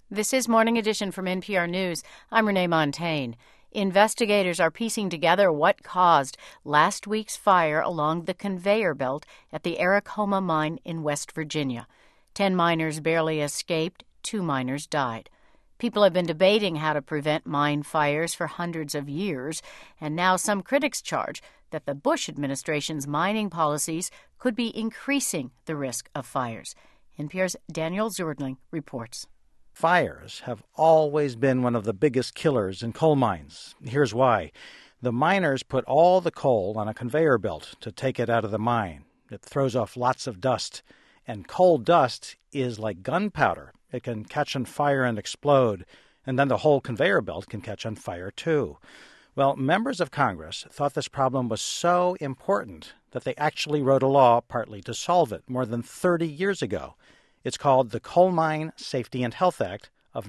This is Morning Edition from NPR News. I'm Renee Montagne. Investigators are piecing together what caused last week's fire along the conveyor belt at the Aracoma mine in West Virginia. 10 miners barely escaped, 2 miners died. People have been debating how to prevent mine fires for hundreds of years, and now some critics charge that the Bush administration's mining policies could be increasing the risk of fires. NPR's Daniel Zordling reports. Fires have always been one of the biggest killers in coal mines. Here's why. The miners put all the coal on a conveyor belt to take it out of the mine. It throws off lots of dust. And coal dust is like gunpowder. It can catch on fire and explode, and then the whole conveyor belt can catch on fire too. Well, members of Congress thought this problem was so important that they actually wrote a law partly to solve it more than 30 years ago. It's called the Coal Mine Safety and Health Act of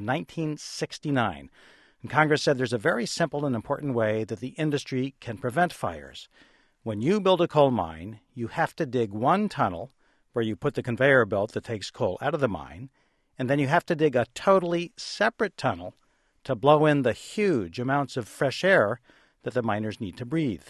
1969. And Congress said there's a very simple and important way that the industry can prevent fires. When you build a coal mine, you have to dig one tunnel where you put the conveyor belt that takes coal out of the mine, and then you have to dig a totally separate tunnel to blow in the huge amounts of fresh air that the miners need to breathe.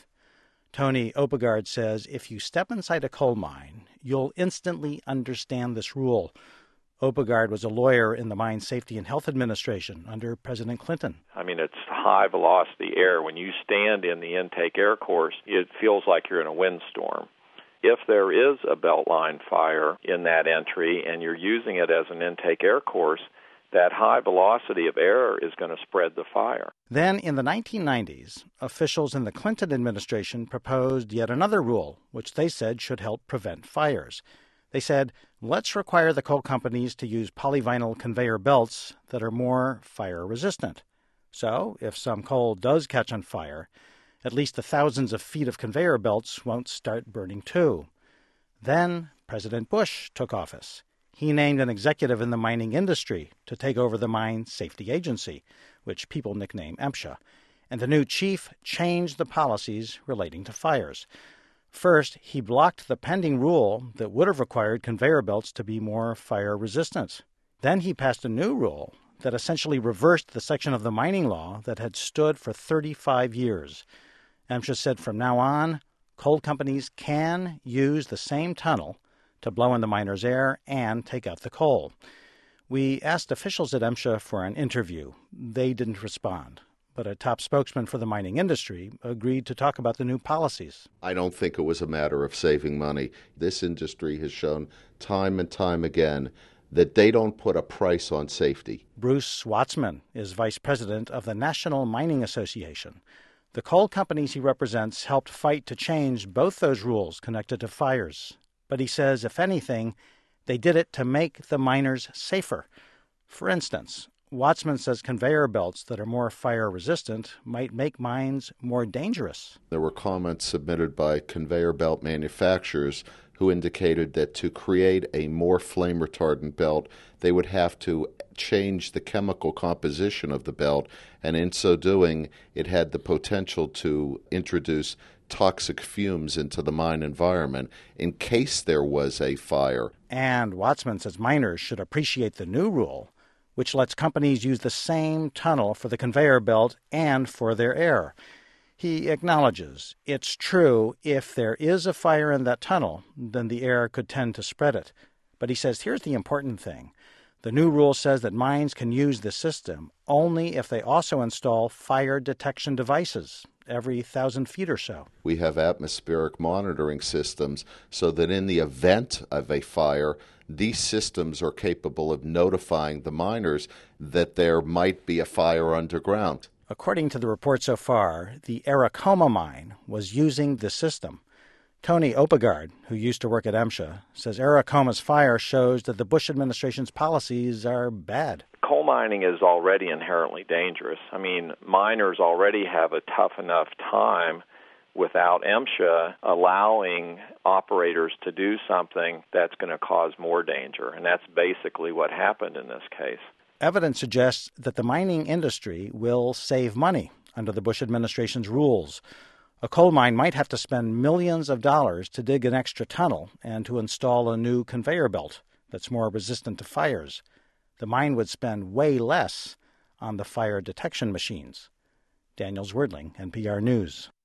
Tony Oppegaard says if you step inside a coal mine, you'll instantly understand this rule. Oppegaard was a lawyer in the Mine Safety and Health Administration under President Clinton. I mean, it's high-velocity air. When you stand in the intake air course, it feels like you're in a windstorm. If there is a beltline fire in that entry and you're using it as an intake air course, that high velocity of air is going to spread the fire. Then in the 1990s, officials in the Clinton administration proposed yet another rule, which they said should help prevent fires. They said, let's require the coal companies to use polyvinyl conveyor belts that are more fire resistant. So if some coal does catch on fire, at least the thousands of feet of conveyor belts won't start burning too. Then President Bush took office. He named an executive in the mining industry to take over the Mine Safety Agency, which people nickname MSHA, and the new chief changed the policies relating to fires. First, he blocked the pending rule that would have required conveyor belts to be more fire-resistant. Then he passed a new rule that essentially reversed the section of the mining law that had stood for 35 years. MSHA said from now on, coal companies can use the same tunnel to blow in the miners' air and take out the coal. We asked officials at MSHA for an interview. They didn't respond. But a top spokesman for the mining industry agreed to talk about the new policies. I don't think it was a matter of saving money. This industry has shown time and time again that they don't put a price on safety. Bruce Watzman is vice president of the National Mining Association. The coal companies he represents helped fight to change both those rules connected to fires. But he says, if anything, they did it to make the miners safer. For instance, Watzman says conveyor belts that are more fire-resistant might make mines more dangerous. There were comments submitted by conveyor belt manufacturers who indicated that to create a more flame-retardant belt, they would have to change the chemical composition of the belt, and in so doing, it had the potential to introduce toxic fumes into the mine environment in case there was a fire. And Watzman says miners should appreciate the new rule, which lets companies use the same tunnel for the conveyor belt and for their air. He acknowledges it's true if there is a fire in that tunnel, then the air could tend to spread it. But he says here's the important thing. The new rule says that mines can use the system only if they also install fire detection devices every 1,000 feet or so. We have atmospheric monitoring systems so that in the event of a fire, these systems are capable of notifying the miners that there might be a fire underground. According to the report so far, the Aracoma mine was using the system. Tony Oppegaard, who used to work at MSHA, says Aracoma's fire shows that the Bush administration's policies are bad. Coal mining is already inherently dangerous. I mean, miners already have a tough enough time without MSHA allowing operators to do something that's going to cause more danger, and that's basically what happened in this case. Evidence suggests that the mining industry will save money under the Bush administration's rules. A coal mine might have to spend millions of dollars to dig an extra tunnel and to install a new conveyor belt that's more resistant to fires. The mine would spend way less on the fire detection machines. Daniel Zwerdling, NPR News.